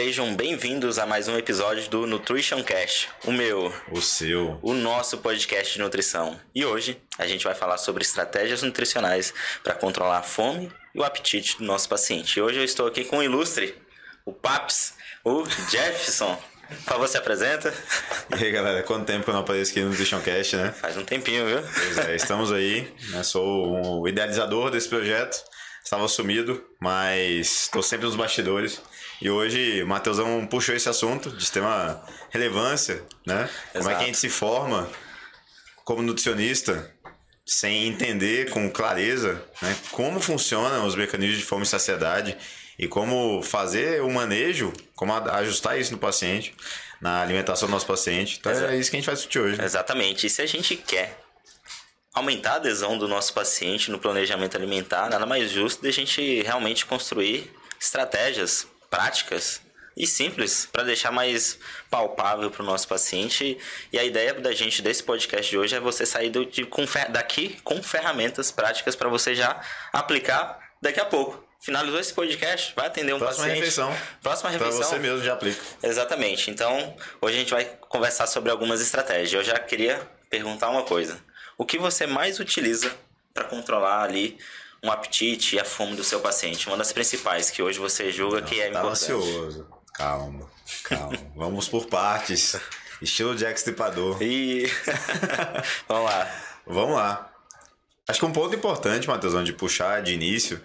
sejam bem-vindos a mais um episódio do Nutrition Cast, o seu, o nosso podcast de nutrição. E hoje a gente vai falar sobre estratégias nutricionais para controlar a fome e o apetite do nosso paciente. E hoje eu estou aqui com o ilustre, o Paps, o Jefferson. Por favor, se apresenta. E aí, galera, quanto tempo que eu não apareço aqui no Nutrition Cast, né? Faz um tempinho, viu? Pois é, estamos aí, né? Sou o idealizador desse projeto. Estava sumido, mas estou sempre nos bastidores. E hoje o Matheusão puxou esse assunto de extrema relevância, né? Exato. Como é que a gente se forma como nutricionista sem entender com clareza, né, como funcionam os mecanismos de fome e saciedade e como fazer o manejo, como ajustar isso no paciente, na alimentação do nosso paciente. Então é isso que a gente vai discutir hoje. Exatamente. E se a gente quer aumentar a adesão do nosso paciente no planejamento alimentar, nada mais justo de a gente realmente construir estratégias práticas e simples para deixar mais palpável para o nosso paciente. E a ideia da gente desse podcast de hoje é você sair daqui com ferramentas práticas para você já aplicar daqui a pouco. Finalizou esse podcast, vai atender um paciente. Próxima refeição. Para você mesmo já aplica. Exatamente. Então, hoje a gente vai conversar sobre algumas estratégias. Eu já queria perguntar uma coisa. O que você mais utiliza para controlar ali um apetite e a fome do seu paciente? Uma das principais que hoje você julga que é importante. Tá ansioso. Calma. Vamos por partes. Estilo Jack Stripador. E... Vamos lá. Acho que um ponto importante, Matheusão, de puxar de início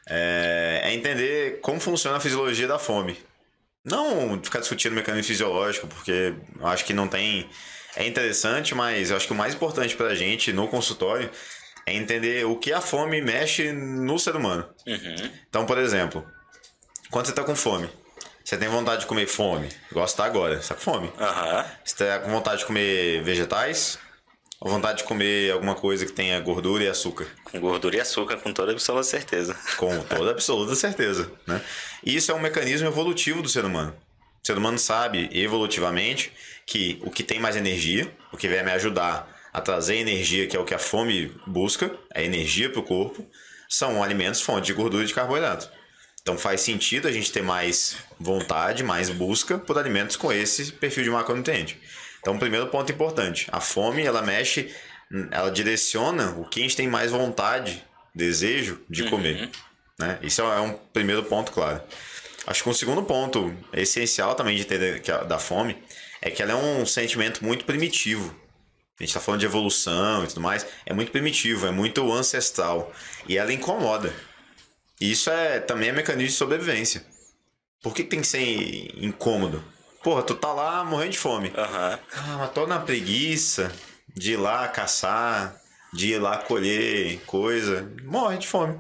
é entender como funciona a fisiologia da fome. Não ficar discutindo mecanismo fisiológico, porque eu acho que não tem... É interessante, mas eu acho que o mais importante pra gente no consultório é entender o que a fome mexe no ser humano. Uhum. Então, por exemplo, quando você tá com fome, você tem vontade de comer igual você tá agora, você tá com fome. Uhum. Você tá com vontade de comer vegetais ou vontade de comer alguma coisa que tenha gordura e açúcar? Com gordura e açúcar, com toda absoluta certeza. Com toda absoluta certeza, né? E isso é um mecanismo evolutivo do ser humano. O ser humano sabe, evolutivamente, que o que tem mais energia, o que vai me ajudar a trazer energia, que é o que a fome busca, é energia para o corpo, são alimentos fonte de gordura e de carboidrato. Então faz sentido a gente ter mais vontade, mais busca por alimentos com esse perfil de macronutriente. Então, primeiro ponto importante, a fome, ela mexe, ela direciona o que a gente tem mais vontade, desejo de comer. Né? Isso é um primeiro ponto, claro. Acho que um segundo ponto essencial também de entender da fome é que ela é um sentimento muito primitivo. A gente está falando de evolução e tudo mais, é muito primitivo, é muito ancestral e ela incomoda. E isso também é mecanismo de sobrevivência. Por que tem que ser incômodo? Porra, tu tá lá morrendo de fome. Uhum. Mas tô na preguiça de ir lá caçar, de ir lá colher coisa, morre de fome.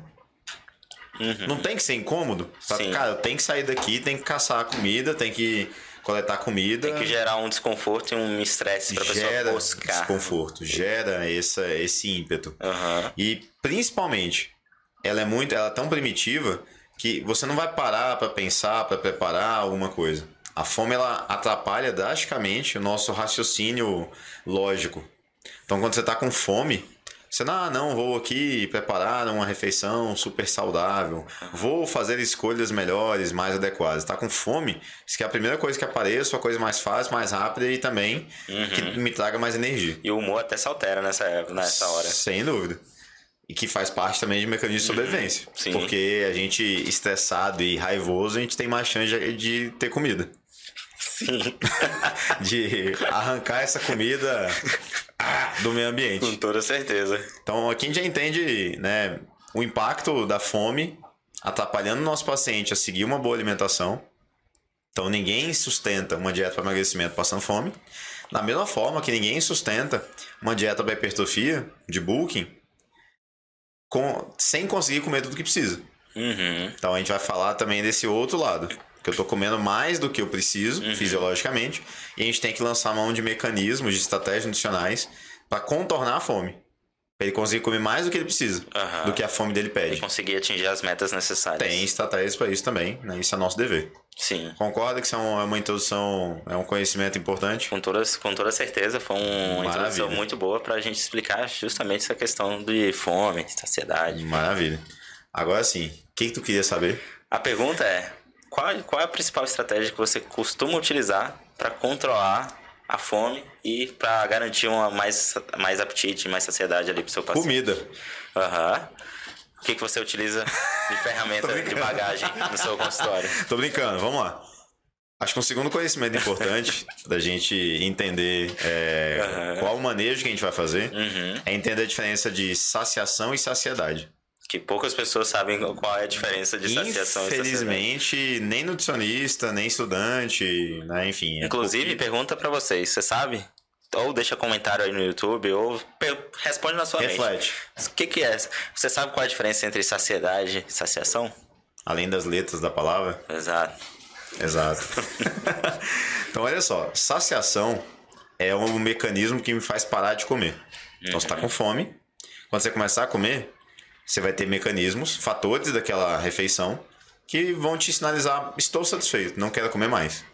Uhum. Não tem que ser incômodo? Sim. Cara, eu tenho que sair daqui, tem que caçar a comida, tem que coletar comida. Tem que gerar um desconforto e um estresse para a pessoa buscar. Desconforto, gera esse ímpeto. Uhum. E principalmente, ela é tão primitiva que você não vai parar para pensar, para preparar alguma coisa. A fome ela atrapalha drasticamente o nosso raciocínio lógico. Então, quando você está com fome, você não, vou aqui preparar uma refeição super saudável, vou fazer escolhas melhores, mais adequadas. Está com fome, isso que é a primeira coisa que apareça, a coisa mais fácil, mais rápida e também que me traga mais energia. E o humor até se altera nessa hora. Sem dúvida. E que faz parte também de mecanismo de sobrevivência. Sim. Porque a gente, estressado e raivoso, a gente tem mais chance de ter comida. Sim. De arrancar essa comida do meio ambiente. Com toda certeza. Então aqui a gente já entende, né, o impacto da fome atrapalhando o nosso paciente a seguir uma boa alimentação. Então ninguém sustenta uma dieta para emagrecimento passando fome. Da mesma forma que ninguém sustenta uma dieta para hipertrofia, de bulking, sem conseguir comer tudo que precisa. Uhum. Então a gente vai falar também desse outro lado. Que eu estou comendo mais do que eu preciso, fisiologicamente, e a gente tem que lançar mão de mecanismos, de estratégias nutricionais para contornar a fome. Para ele conseguir comer mais do que ele precisa, do que a fome dele pede. E conseguir atingir as metas necessárias. Tem estratégias para isso também, né? Isso é nosso dever. Sim. Concorda que isso é uma introdução, é um conhecimento importante? Com toda certeza, foi uma introdução muito boa para a gente explicar justamente essa questão de fome, saciedade. Maravilha. Agora sim, o que tu queria saber? A pergunta é: qual é a principal estratégia que você costuma utilizar para controlar a fome e para garantir mais apetite, mais saciedade ali pro seu paciente? Comida. Aham. O que você utiliza de ferramenta de bagagem no seu consultório? Tô brincando, vamos lá. Acho que um segundo conhecimento importante da gente entender qual o manejo que a gente vai fazer é entender a diferença de saciação e saciedade. Que poucas pessoas sabem qual é a diferença de saciação e saciedade. Infelizmente, nem nutricionista, nem estudante, né? Enfim. Inclusive, pergunta pra vocês, você sabe? Ou deixa comentário aí no YouTube, ou responde na sua Reflete. mente. O que é? Você sabe qual é a diferença entre saciedade e saciação? Além das letras da palavra? Exato. Então, olha só. Saciação é um mecanismo que me faz parar de comer. Então, você tá com fome. Quando você começar a comer, você vai ter mecanismos, fatores daquela refeição que vão te sinalizar: estou satisfeito, não quero comer mais.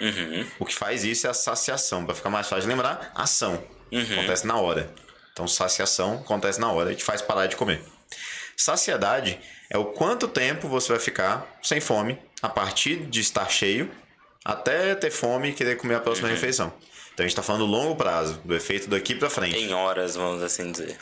O que faz isso é a saciação. Para ficar mais fácil de lembrar, ação. Acontece na hora. Então, saciação acontece na hora e te faz parar de comer. Saciedade é o quanto tempo você vai ficar sem fome a partir de estar cheio até ter fome e querer comer a próxima refeição. Então, a gente está falando do longo prazo, do efeito daqui para frente. Em horas, vamos assim dizer.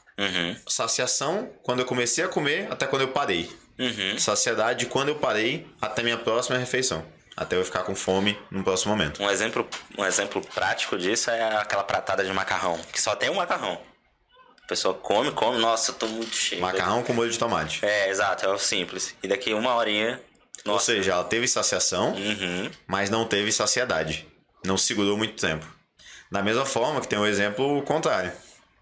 Saciação, quando eu comecei a comer até quando eu parei. Saciedade, quando eu parei até minha próxima refeição. Até eu ficar com fome no próximo momento. Um exemplo prático disso é aquela pratada de macarrão, que só tem um macarrão. A pessoa come, nossa, eu tô muito cheio. Macarrão com molho de tomate. Exato, é o simples. E daqui uma horinha... Nossa. Ou seja, ela teve saciação, mas não teve saciedade. Não segurou muito tempo. Da mesma forma que tem o exemplo contrário.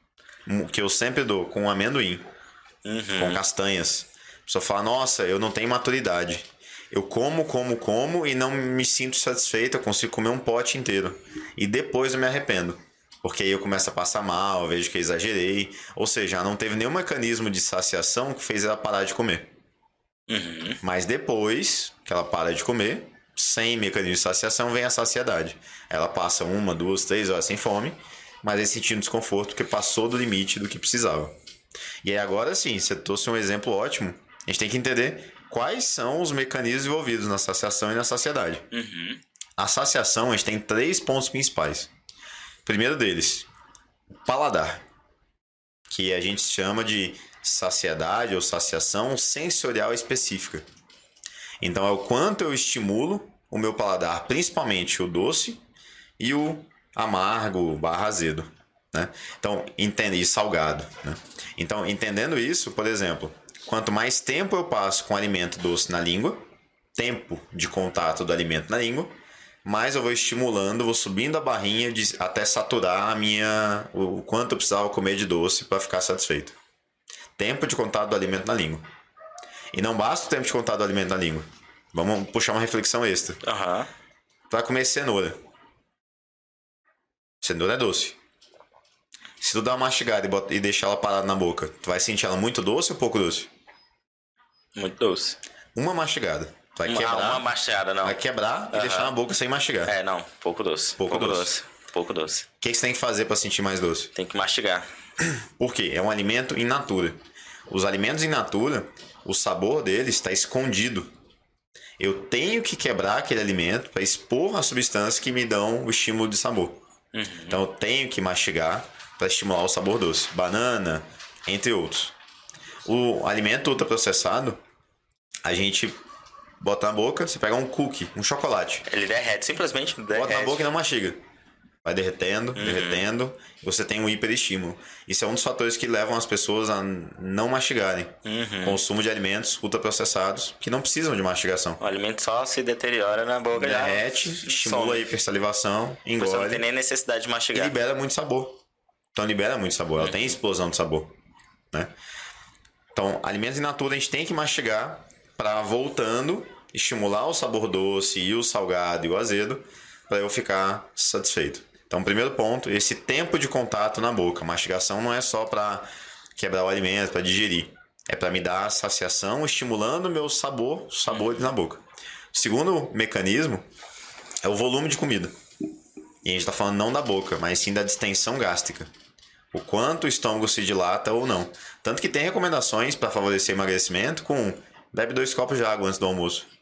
Que eu sempre dou com amendoim. Com castanhas. A pessoa fala: nossa, eu não tenho maturidade. Eu como e não me sinto satisfeito. Eu consigo comer um pote inteiro. E depois eu me arrependo. Porque aí eu começo a passar mal, eu vejo que exagerei. Ou seja, não teve nenhum mecanismo de saciação que fez ela parar de comer. Mas depois que ela para de comer, sem mecanismo de saciação, vem a saciedade. Ela passa 1, 2, 3 horas sem fome, mas aí sentindo desconforto porque passou do limite do que precisava. E aí agora sim, você trouxe um exemplo ótimo. A gente tem que entender quais são os mecanismos envolvidos na saciação e na saciedade. A saciação, a gente tem 3 pontos principais. O primeiro deles, o paladar, que a gente chama de saciedade ou saciação sensorial específica. Então é o quanto eu estimulo o meu paladar, principalmente o doce e o amargo / azedo, né? Então, e salgado, né? Então, entendendo isso, por exemplo, quanto mais tempo eu passo com o alimento doce na língua, tempo de contato do alimento na língua, mais eu vou estimulando, vou subindo a barrinha até saturar o quanto eu precisava comer de doce para ficar satisfeito. Tempo de contato do alimento na língua. E não basta o tempo de contato do alimento na língua. Vamos puxar uma reflexão extra. Vai comer cenoura. Cenoura é doce. Se tu dá uma mastigada e deixar ela parada na boca, tu vai sentir ela muito doce ou pouco doce? Muito doce. Uma mastigada. Tu vai quebrar. Uma mastigada, não. Vai quebrar e deixar na boca sem mastigar. Não. Pouco doce. Pouco doce. O que você tem que fazer para sentir mais doce? Tem que mastigar. Por quê? É um alimento in natura. Os alimentos in natura, o sabor deles está escondido. Eu tenho que quebrar aquele alimento para expor as substâncias que me dão o estímulo de sabor. Então eu tenho que mastigar para estimular o sabor doce. Banana, entre outros. O alimento ultraprocessado, a gente bota na boca, você pega um cookie, um chocolate. Ele derrete, simplesmente derrete. Bota na boca e não mastiga. Vai derretendo, derretendo, e você tem um hiperestímulo. Isso é um dos fatores que levam as pessoas a não mastigarem. Consumo de alimentos ultraprocessados que não precisam de mastigação. O alimento só se deteriora na boca. Derrete, estimula a hipersalivação, engole. Você não tem nem necessidade de mastigar. E libera muito sabor. Então libera muito sabor, ela tem explosão de sabor, né? Então, alimentos in natura a gente tem que mastigar para, voltando, estimular o sabor doce e o salgado e o azedo para eu ficar satisfeito. Então, primeiro ponto, esse tempo de contato na boca. Mastigação não é só para quebrar o alimento, para digerir. É para me dar saciação, estimulando o meu sabor na boca. O segundo mecanismo é o volume de comida. E a gente está falando não da boca, mas sim da distensão gástrica. O quanto o estômago se dilata ou não. Tanto que tem recomendações para favorecer emagrecimento com bebe 2 copos de água antes do almoço.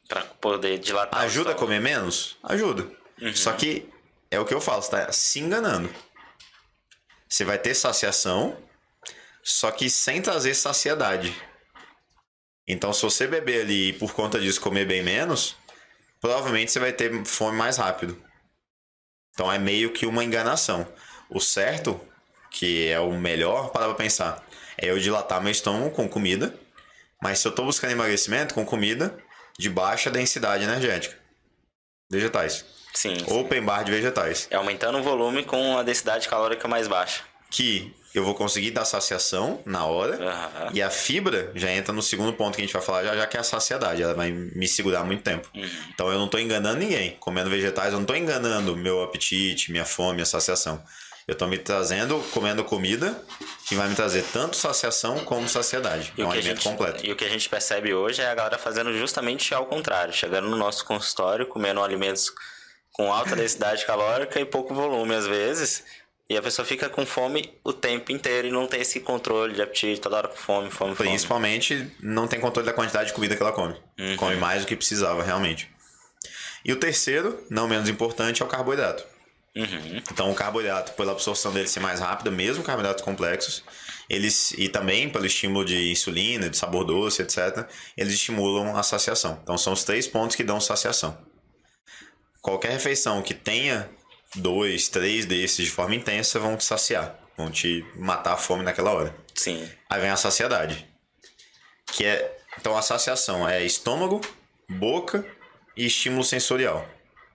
Pra poder dilatar. Ajuda a comer menos? Ajuda. Só que é o que eu falo, você tá se enganando. Você vai ter saciação, só que sem trazer saciedade. Então, se você beber ali e por conta disso comer bem menos, provavelmente você vai ter fome mais rápido. Então, é meio que uma enganação. O certo, que é o melhor, para pensar, é eu dilatar meu estômago com comida, mas se eu estou buscando emagrecimento, com comida de baixa densidade energética. Vegetais. Sim. Open bar de vegetais. É aumentando o volume com a densidade calórica mais baixa. Que eu vou conseguir dar saciação na hora. E a fibra já entra no segundo ponto que a gente vai falar já, que é a saciedade. Ela vai me segurar muito tempo. Então eu não estou enganando ninguém. Comendo vegetais, eu não estou enganando meu apetite, minha fome, minha saciação. Eu estou me trazendo, comendo comida que vai me trazer tanto saciação como saciedade. É um alimento completo. E o que a gente percebe hoje é a galera fazendo justamente ao contrário. Chegando no nosso consultório, comendo alimentos com alta densidade calórica e pouco volume às vezes. E a pessoa fica com fome o tempo inteiro e não tem esse controle de apetite, toda hora com fome. Principalmente não tem controle da quantidade de comida que ela come. Come mais do que precisava realmente. E o terceiro, não menos importante, é o carboidrato. Então o carboidrato, pela absorção dele ser mais rápida, mesmo carboidratos complexos, e também pelo estímulo de insulina, de sabor doce, etc., eles estimulam a saciação. Então são os 3 pontos que dão saciação. Qualquer refeição que tenha 2, 3 desses de forma intensa vão te saciar. Vão te matar a fome naquela hora. Sim. Aí vem a saciedade. Então a saciação é estômago, boca e estímulo sensorial.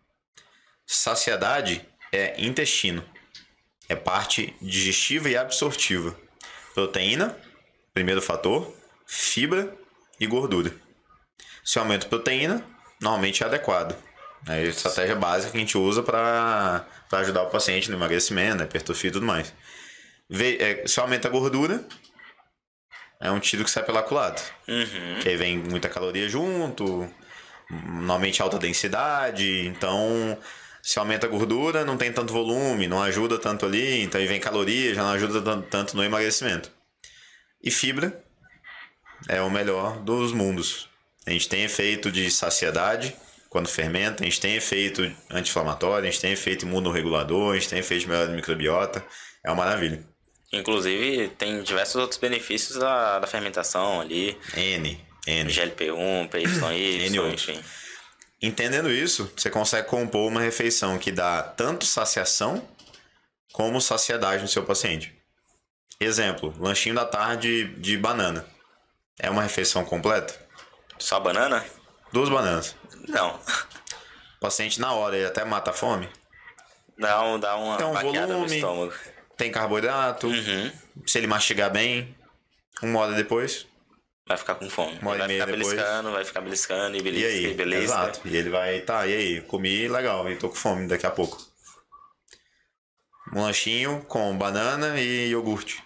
Saciedade é intestino. É parte digestiva e absortiva. Proteína, primeiro fator, fibra e gordura. Se eu aumento proteína, normalmente é adequado. É a estratégia básica que a gente usa para ajudar o paciente no emagrecimento, na hipertrofia e tudo mais. Se aumenta a gordura, é um tiro que sai pela culatra. Que aí vem muita caloria junto, normalmente alta densidade. Então, se aumenta a gordura, não tem tanto volume, não ajuda tanto ali. Então aí vem caloria, já não ajuda tanto no emagrecimento. E fibra é o melhor dos mundos. A gente tem efeito de saciedade quando fermenta, a gente tem efeito anti-inflamatório, a gente tem efeito imunorregulador, a gente tem efeito de melhora da microbiota. É uma maravilha. Inclusive, tem diversos outros benefícios da fermentação ali. N. GLP-1, PYY, enfim. Entendendo isso, você consegue compor uma refeição que dá tanto saciação como saciedade no seu paciente. Exemplo, lanchinho da tarde de banana. É uma refeição completa? Só banana? 2 bananas. Não. O paciente na hora ele até mata a fome? Dá uma tem um baqueada volume, no estômago. Tem carboidrato. Se ele mastigar bem, 1 hora depois... Vai ficar com fome. Uma hora e meia depois. Vai ficar beliscando e belisca. E aí? Beleza. Exato. E ele vai, e aí? Comi, legal, e tô com fome daqui a pouco. Um lanchinho com banana e iogurte.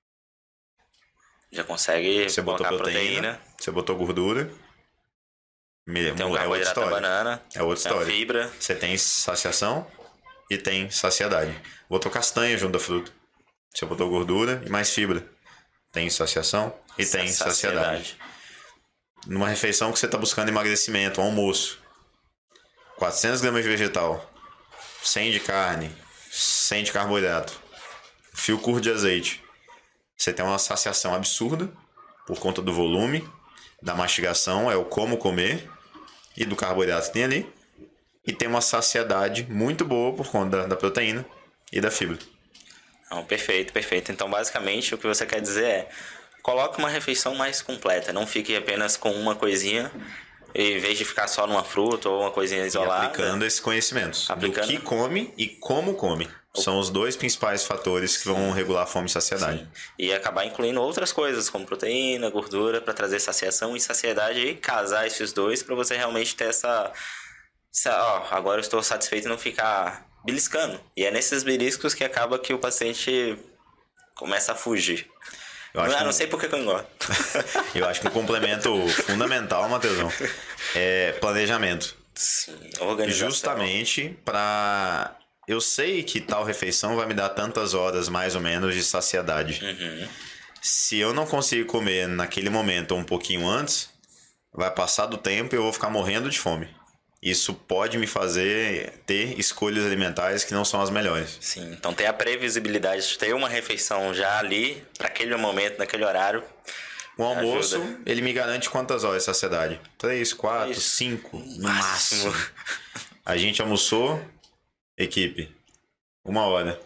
Já consegue você botou proteína. Você botou gordura. Tem um carboidrato da banana. É outra história. Tem fibra. Você tem saciação e tem saciedade. Botou castanha junto da fruta. Você botou gordura e mais fibra. Tem saciação e tem saciedade. Numa refeição que você está buscando emagrecimento, um almoço, 400 gramas de vegetal, 100 de carne, 100 de carboidrato, fio curto de azeite. Você tem uma saciação absurda por conta do volume, da mastigação, é o como comer, e do carboidrato que tem ali. E tem uma saciedade muito boa por conta da proteína e da fibra. Não, perfeito. Então, basicamente, o que você quer dizer é: coloque uma refeição mais completa. Não fique apenas com uma coisinha, em vez de ficar só numa fruta ou uma coisinha isolada. E aplicando esses conhecimentos. Do que come e como come. São os 2 principais fatores que vão regular a fome e saciedade. Sim. E acabar incluindo outras coisas, como proteína, gordura, para trazer saciação e saciedade. E casar esses 2 para você realmente ter agora eu estou satisfeito e não ficar beliscando. E é nesses beliscos que acaba que o paciente começa a fugir. Não sei por que eu engordo. Eu acho que um complemento fundamental, Matheusão, é planejamento. Sim, organização. Justamente para... Eu sei que tal refeição vai me dar tantas horas, mais ou menos, de saciedade. Se eu não consigo comer naquele momento ou um pouquinho antes, vai passar do tempo e eu vou ficar morrendo de fome. Isso pode me fazer ter escolhas alimentares que não são as melhores. Sim, então tem a previsibilidade de ter uma refeição já ali, para aquele momento, naquele horário. O almoço, ajuda. ele me garante quantas horas de saciedade? 3, 4, Isso. 5, no Máximo. máximo. A gente almoçou, equipe, 1 hora.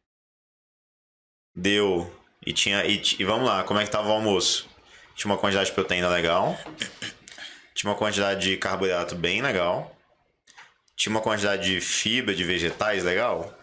Deu. E vamos lá, como é que tava o almoço? Tinha uma quantidade de proteína legal. Tinha uma quantidade de carboidrato bem legal. Tinha uma quantidade de fibra de vegetais legal.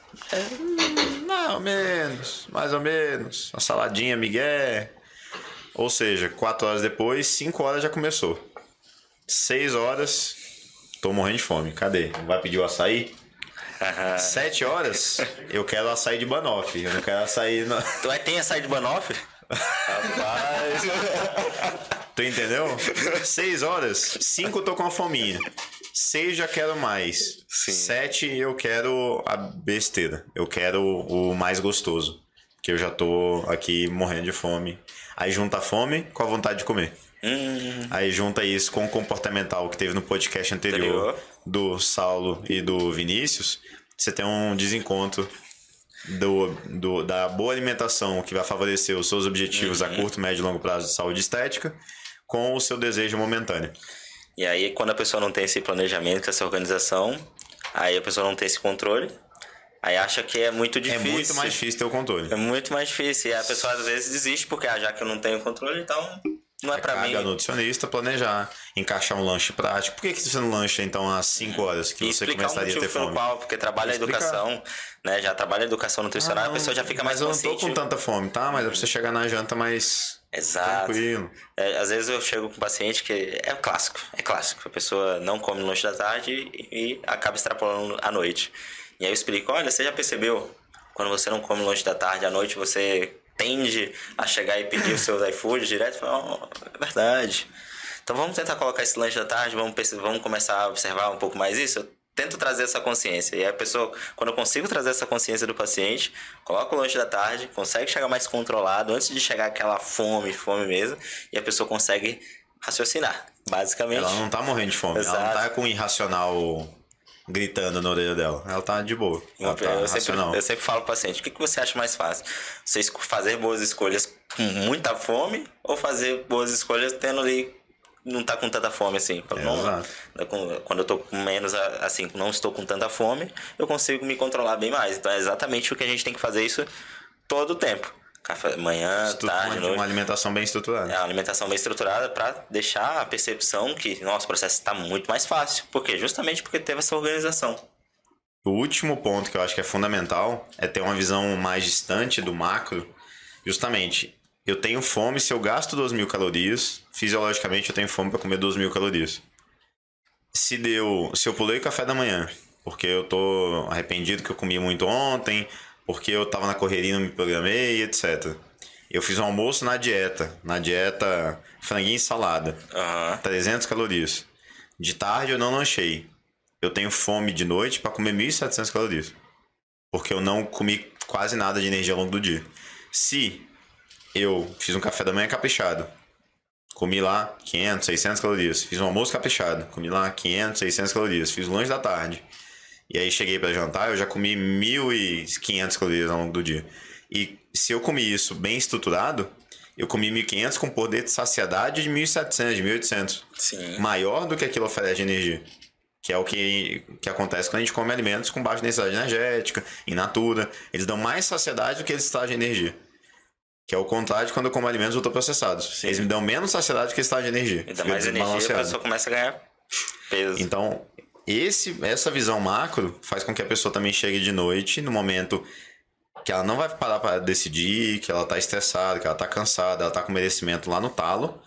Mais ou menos. Uma saladinha migué. Ou seja, 4 horas depois, 5 horas já começou. 6 horas, tô morrendo de fome. Cadê? Vai pedir o açaí? 7 horas, eu quero açaí de Banoffee. Eu não quero açaí... Tu vai ter açaí de Banoffee? Rapaz... Tu entendeu? 6 horas, 5 eu tô com a fominha. 6 já quero mais. Sim. 7 eu quero a besteira. Eu quero o mais gostoso. Que eu já tô aqui morrendo de fome. Aí junta a fome com a vontade de comer. Aí junta isso com o comportamental que teve no podcast anterior do Saulo e do Vinícius. Você tem um desencontro da boa alimentação que vai favorecer os seus objetivos a curto, médio e longo prazo de saúde estética com o seu desejo momentâneo. E aí, quando a pessoa não tem esse planejamento, essa organização, aí a pessoa não tem esse controle, aí acha que é muito difícil. É muito mais difícil ter o controle. É muito mais difícil. E a pessoa às vezes desiste porque, já que eu não tenho controle, então não é pra mim. Cabe ao nutricionista planejar, encaixar um lanche prático. Por que você não lancha, então, às 5 horas que você começaria a ter fome? Qual, porque trabalha a educação, né? Já trabalha a educação nutricional, a pessoa já fica mais consciente. Mas eu não tô com tanta fome, tá? Mas é pra você chegar na janta mais... Exato. Tranquilo. Às vezes eu chego com um paciente que é clássico. A pessoa não come no lanche da tarde e acaba extrapolando à noite. E aí eu explico, olha, você já percebeu? Quando você não come no lanche da tarde, à noite você tende a chegar e pedir os seus iFood direto? É verdade. Então vamos tentar colocar esse lanche da tarde, vamos começar a observar um pouco mais isso? Eu tento trazer essa consciência. E a pessoa, quando eu consigo trazer essa consciência do paciente, coloca o lanche da tarde, consegue chegar mais controlado antes de chegar aquela fome mesmo, e a pessoa consegue raciocinar, basicamente. Ela não tá morrendo de fome, Exato. Ela não tá com irracional gritando na orelha dela. Ela tá de boa. Eu sempre falo pro paciente, o que você acha mais fácil? Você fazer boas escolhas com muita fome ou fazer boas escolhas tendo ali não tá com tanta fome assim. Quando eu tô com menos, assim, não estou com tanta fome, eu consigo me controlar bem mais. Então é exatamente o que a gente tem que fazer isso todo o tempo. Café da manhã, tarde, noite. Uma alimentação bem estruturada. É uma alimentação bem estruturada para deixar a percepção que nosso processo está muito mais fácil. Por quê? Justamente porque teve essa organização. O último ponto que eu acho que é fundamental é ter uma visão mais distante do macro. Justamente, eu tenho fome, se eu gasto 2.000 calorias, fisiologicamente eu tenho fome para comer 2.000 calorias. Se eu pulei o café da manhã, porque eu tô arrependido que eu comi muito ontem, porque eu tava na correria e não me programei, etc. Eu fiz um almoço na dieta franguinho e salada, 300 calorias. De tarde eu não lanchei. Eu tenho fome de noite para comer 1.700 calorias, porque eu não comi quase nada de energia ao longo do dia. Se eu fiz um café da manhã caprichado, comi lá 500, 600 calorias. Fiz um almoço caprichado, comi lá 500, 600 calorias. Fiz o lanche da tarde. E aí cheguei para jantar, eu já comi 1.500 calorias ao longo do dia. E se eu comi isso bem estruturado, eu comi 1.500 com poder de saciedade de 1.700, de 1.800. Sim. Maior do que aquilo oferece de energia. Que é o que acontece quando a gente come alimentos com baixa densidade energética, in natura. Eles dão mais saciedade do que eles trazem de energia. Que é o contrário de quando eu como alimentos ultraprocessados. Eles me dão menos saciedade do que eles trazem de energia. E dá mais energia, a pessoa começa a ganhar peso. Então, essa visão macro faz com que a pessoa também chegue de noite, no momento que ela não vai parar para decidir, que ela tá estressada, que ela tá cansada, ela tá com merecimento lá no talo.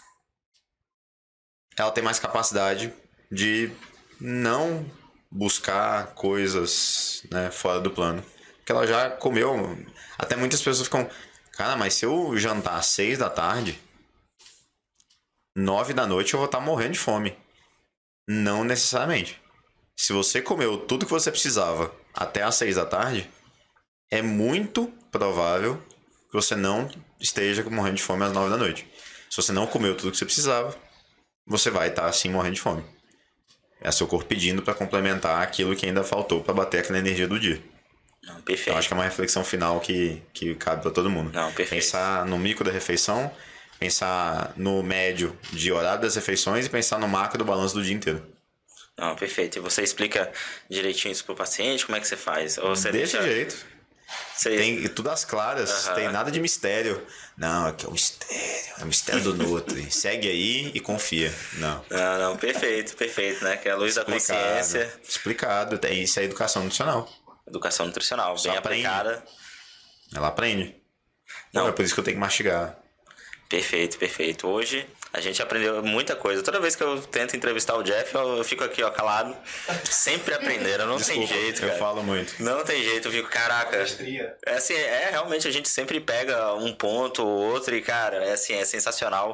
Ela tem mais capacidade de não buscar coisas, né, fora do plano. Porque ela já comeu. Até muitas pessoas ficam... Cara, mas se eu jantar às 6 da tarde, 9 da noite eu vou estar morrendo de fome. Não necessariamente. Se você comeu tudo que você precisava até às 6 da tarde, é muito provável que você não esteja morrendo de fome às 9 da noite. Se você não comeu tudo que você precisava, você vai estar assim morrendo de fome. É seu corpo pedindo para complementar aquilo que ainda faltou para bater aquela energia do dia. Não, perfeito. Então acho que é uma reflexão final que cabe para todo mundo. Não, perfeito. Pensar no micro da refeição, pensar no médio de horário das refeições e pensar no macro do balanço do dia inteiro. Não, perfeito. E você explica direitinho isso pro paciente? Como é que você faz? Ou você Desse jeito. Você... Tem tudo às claras, tem nada de mistério. Não, aqui é um mistério. É o mistério do Nutri. Segue aí e confia. Não, perfeito, né? Que é a luz da consciência. Explicado. Isso é educação nutricional. Educação nutricional, bem aplicada. Ela aprende. Não. É por isso que eu tenho que mastigar. Perfeito. Hoje a gente aprendeu muita coisa. Toda vez que eu tento entrevistar o Jeff, eu fico aqui, ó, calado. Sempre aprendendo, não Desculpa, tem jeito, cara. Eu falo muito. Não tem jeito, eu fico, caraca. É assim, realmente a gente sempre pega um ponto ou outro e, cara, é assim, é sensacional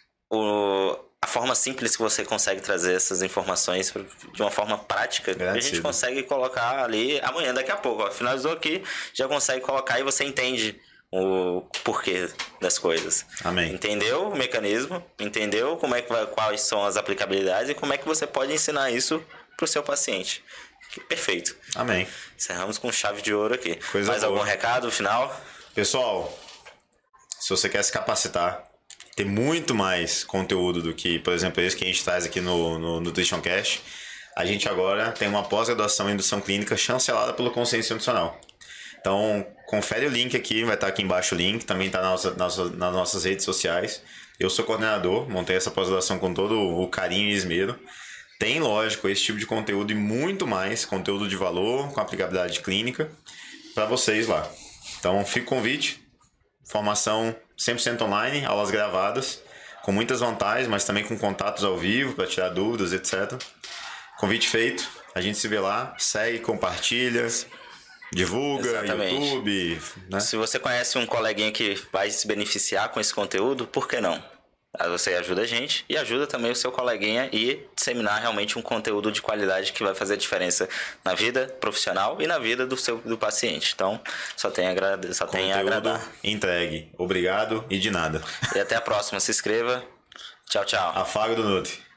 a forma simples que você consegue trazer essas informações de uma forma prática. A gente consegue colocar ali amanhã, daqui a pouco, ó, finalizou aqui, já consegue colocar e você entende o porquê das coisas. Amém. Entendeu o mecanismo, entendeu quais são as aplicabilidades e como é que você pode ensinar isso pro seu paciente. Perfeito. Amém. Encerramos com chave de ouro aqui. Mais algum recado final? Pessoal, se você quer se capacitar, ter muito mais conteúdo do que, por exemplo, esse que a gente traz aqui no Nutrition Cast, a gente agora tem uma pós-graduação em indução clínica chancelada pelo Consciência Nutricional. Então, confere o link aqui, vai estar aqui embaixo o link, também está nas nossas redes sociais. Eu sou coordenador, montei essa pós-graduação com todo o carinho e esmero. Tem, lógico, esse tipo de conteúdo e muito mais, conteúdo de valor, com aplicabilidade clínica, para vocês lá. Então, fica o convite, formação 100% online, aulas gravadas, com muitas vantagens, mas também com contatos ao vivo, para tirar dúvidas, etc. Convite feito, a gente se vê lá, segue, compartilha... Divulga, exatamente. YouTube, né? Se você conhece um coleguinha que vai se beneficiar com esse conteúdo, por que não? Aí você ajuda a gente e ajuda também o seu coleguinha e disseminar realmente um conteúdo de qualidade que vai fazer a diferença na vida profissional e na vida do paciente. Então, só tem a agradar. Entregue. Obrigado e de nada. E até a próxima. Se inscreva. Tchau, tchau. Afago do Nutri.